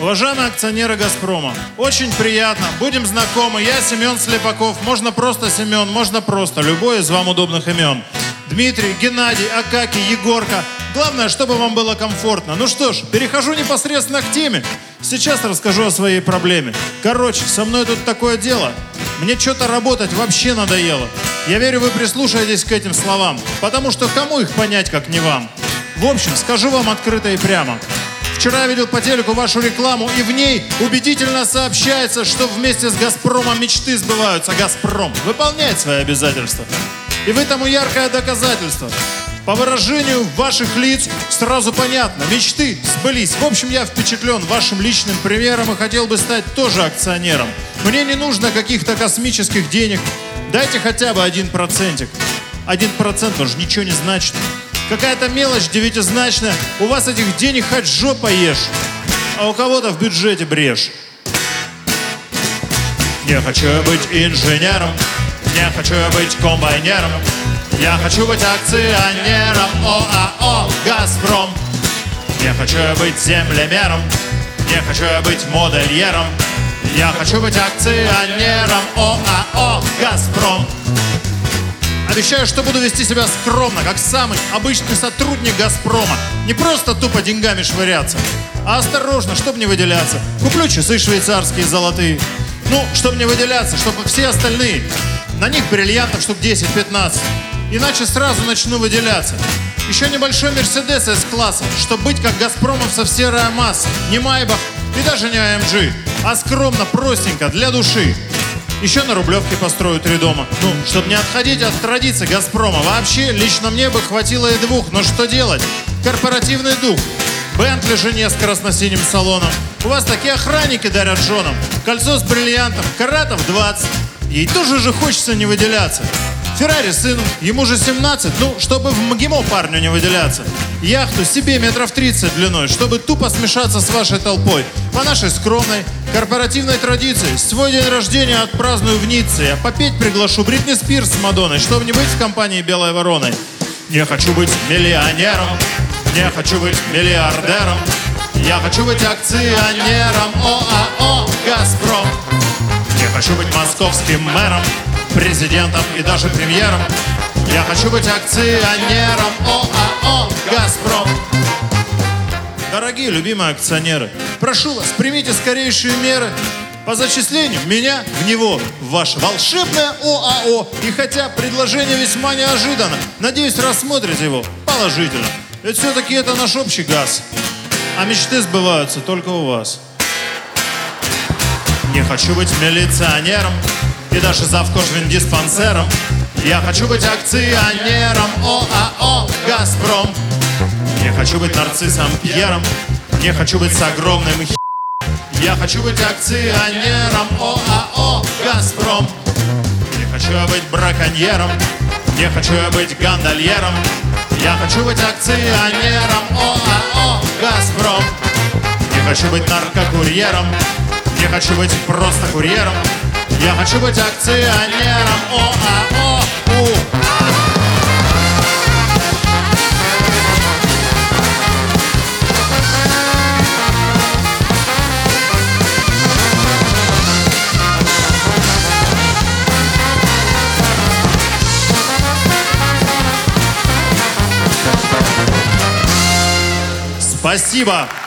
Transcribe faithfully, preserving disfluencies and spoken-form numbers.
Уважаемые акционеры «Газпрома», очень приятно, будем знакомы. Я Семен Слепаков, можно просто Семен, можно просто, любой из вам удобных имен. Дмитрий, Геннадий, Акакий, Егорка. Главное, чтобы вам было комфортно. Ну что ж, перехожу непосредственно к теме. Сейчас расскажу о своей проблеме. Короче, со мной тут такое дело. Мне что-то работать вообще надоело. Я верю, вы прислушаетесь к этим словам, потому что кому их понять, как не вам? В общем, скажу вам открыто и прямо. Вчера я видел по телеку вашу рекламу, и в ней убедительно сообщается, что вместе с «Газпромом» мечты сбываются. «Газпром» выполняет свои обязательства. И вы тому яркое доказательство. По выражению ваших лиц сразу понятно, мечты сбылись. В общем, я впечатлен вашим личным примером и хотел бы стать тоже акционером. Мне не нужно каких-то космических денег. Дайте хотя бы один процентик. Один процент уже ничего не значит. Какая-то мелочь девятизначная. У вас этих денег хоть жопа ешь, а у кого-то в бюджете брешь. Не хочу быть инженером, не хочу быть комбайнером. Я хочу быть акционером ОАО «Газпром». Не хочу быть землемером, не хочу быть модельером. Я хочу быть акционером ОАО «Газпром». Обещаю, что буду вести себя скромно, как самый обычный сотрудник «Газпрома». Не просто тупо деньгами швыряться, а осторожно, чтобы не выделяться. Куплю часы швейцарские золотые. Ну, чтобы не выделяться, чтобы все остальные. На них бриллиантов штук десять-пятнадцать. Иначе сразу начну выделяться. Еще небольшой Мерседес С-класса, чтобы быть как газпромовцев серая масса. Не Майбах и даже не АМГ, а скромно, простенько, для души. Еще на Рублевке построю три дома. Ну, чтобы не отходить от традиций «Газпрома». Вообще, лично мне бы хватило и двух. Но что делать? Корпоративный дух. Бентли жене с красно-синим салоном. У вас такие охранники дарят женам. Кольцо с бриллиантом, каратов двадцать. Ей тоже же хочется не выделяться. Феррари сыну, ему же семнадцать, ну, чтобы в МГИМО парню не выделяться. Яхту себе метров тридцать длиной, чтобы тупо смешаться с вашей толпой. По нашей скромной корпоративной традиции свой день рождения отпраздную в Ницце. Я попеть приглашу Бритни Спирс с Мадонной, чтобы не быть в компании белой вороной. Не хочу быть миллионером, не хочу быть миллиардером. Я хочу быть акционером ОАО «Газпром». Не хочу быть московским мэром, президентом и даже премьером. Я хочу быть акционером ОАО «Газпром». Дорогие любимые акционеры, прошу вас, примите скорейшие меры по зачислению меня в него, в ваше волшебное ОАО. И хотя предложение весьма неожиданно, надеюсь, рассмотрите его положительно. Ведь все-таки это наш общий газ, а мечты сбываются только у вас. Не хочу быть милиционером и даже завкожвендиспансером. Я хочу быть акционером ОАО «Газпром». Не хочу быть нарциссом Пьером, не хочу быть с огромным хи. Я хочу быть акционером ОАО «Газпром». Не хочу я быть браконьером, не хочу я быть гондольером. Я хочу быть акционером ОАО «Газпром». Не хочу быть наркокурьером, не хочу быть просто курьером. Я хочу быть акционером ОАО «У». Спасибо.